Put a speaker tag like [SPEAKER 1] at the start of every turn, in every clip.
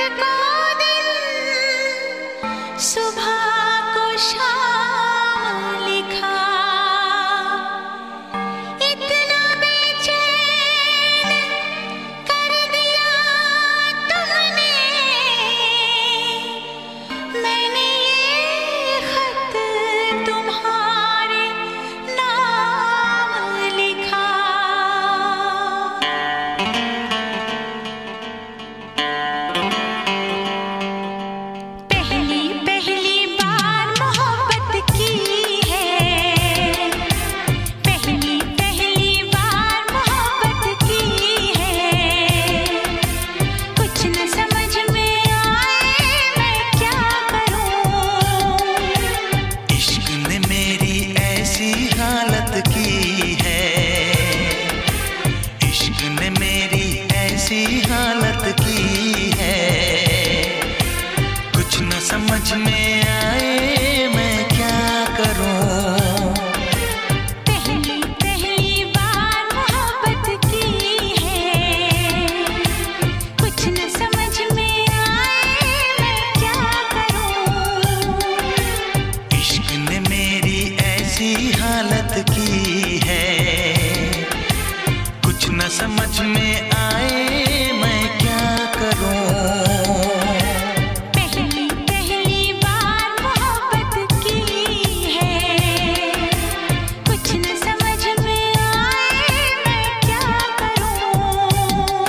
[SPEAKER 1] को दिन, सुबह को शाम लिखा, इतना बेचैन कर दिया तुमने। मैंने ये खत तुम्हारे नाम लिखा। पहली पहली बार मोहब्बत की है, पहली पहली बार मोहब्बत की है। कुछ न समझ में आए मैं क्या करूं।
[SPEAKER 2] इश्क ने मेरी ऐसी हालत की है, इश्क ने मेरी ऐसी हालत की है। कुछ न समझ में आए मैं क्या करूं।
[SPEAKER 1] पहली पहली बार मोहब्बत की है, कुछ न समझ में आए मैं क्या करूं।
[SPEAKER 2] इश्क ने मेरी ऐसी हालत की है, कुछ न समझ में आए मैं क्या करूं।
[SPEAKER 1] पहली पहली बार मोहब्बत की है, कुछ न समझ में आए मैं क्या करूं।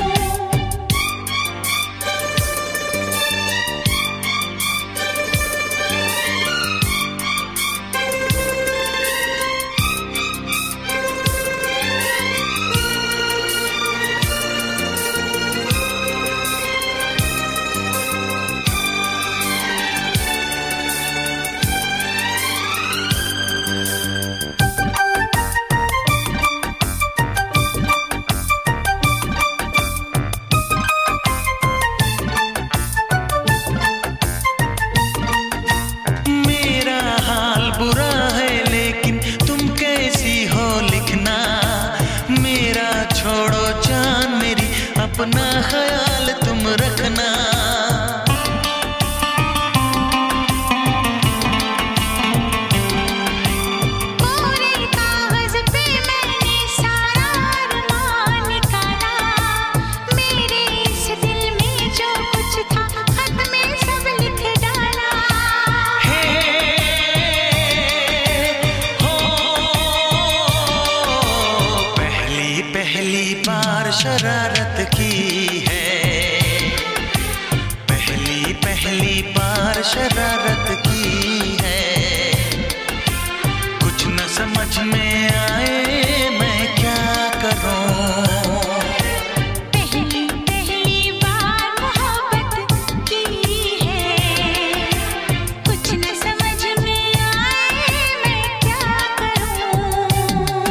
[SPEAKER 2] मेरा हाल बुरा है लेकिन तुम कैसी हो लिखना। मेरा छोड़ो जान मेरी, अपना ख्याल तुम रखना।
[SPEAKER 1] पूरे कागज पे मैंने सारा अरमान निकाला, मेरे इस दिल में जो कुछ था खत में सब लिख डाला।
[SPEAKER 2] हे हो, पहली पहली बार शरारत की है, पहली पहली बार शरारत की है। कुछ न समझ में आए मैं क्या करूं।
[SPEAKER 1] पहली पहली बार मोहब्बत की है, कुछ न समझ में आए मैं क्या करूं।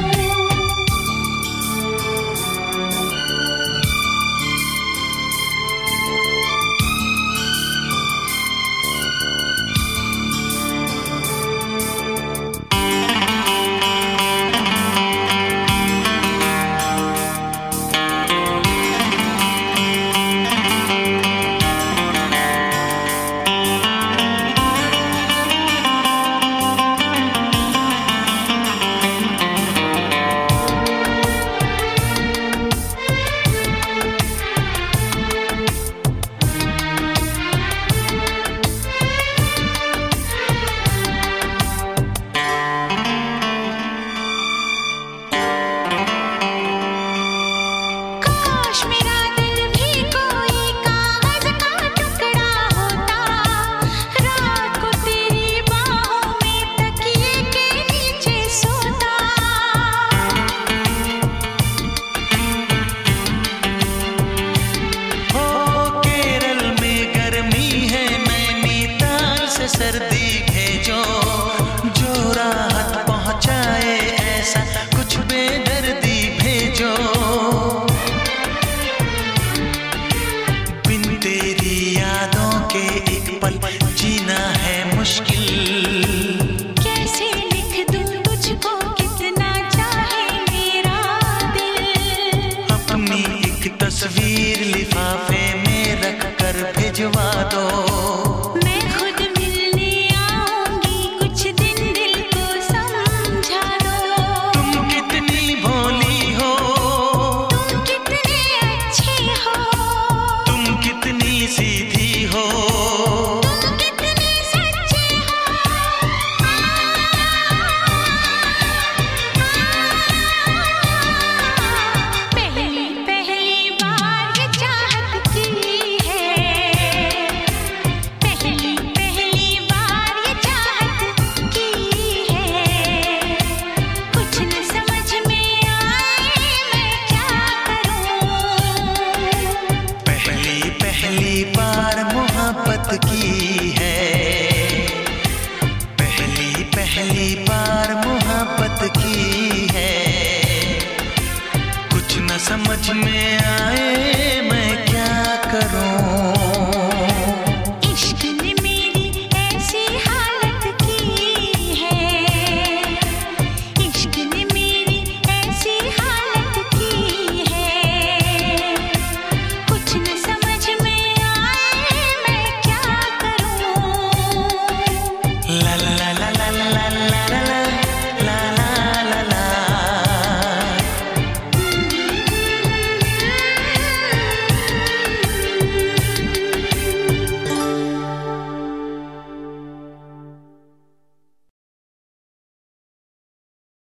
[SPEAKER 1] काश मेरा दिल भी कोई कागज का टुकड़ा होता, रात को तेरी बाहों में तकिए के नीचे सोता।
[SPEAKER 2] हो केरल में गर्मी है, नैनीताल से सर्दी भेजो, जो राहत पहुंचाए ऐसा कुछ बेदर्दी भेजो। बिन तेरी यादों के एक पल जीना है मुश्किल।
[SPEAKER 1] कैसे लिख दूं तुझको कितना चाहे मेरा दिल।
[SPEAKER 2] अपनी एक तस्वीर लिफाफे में रख कर भेज जवा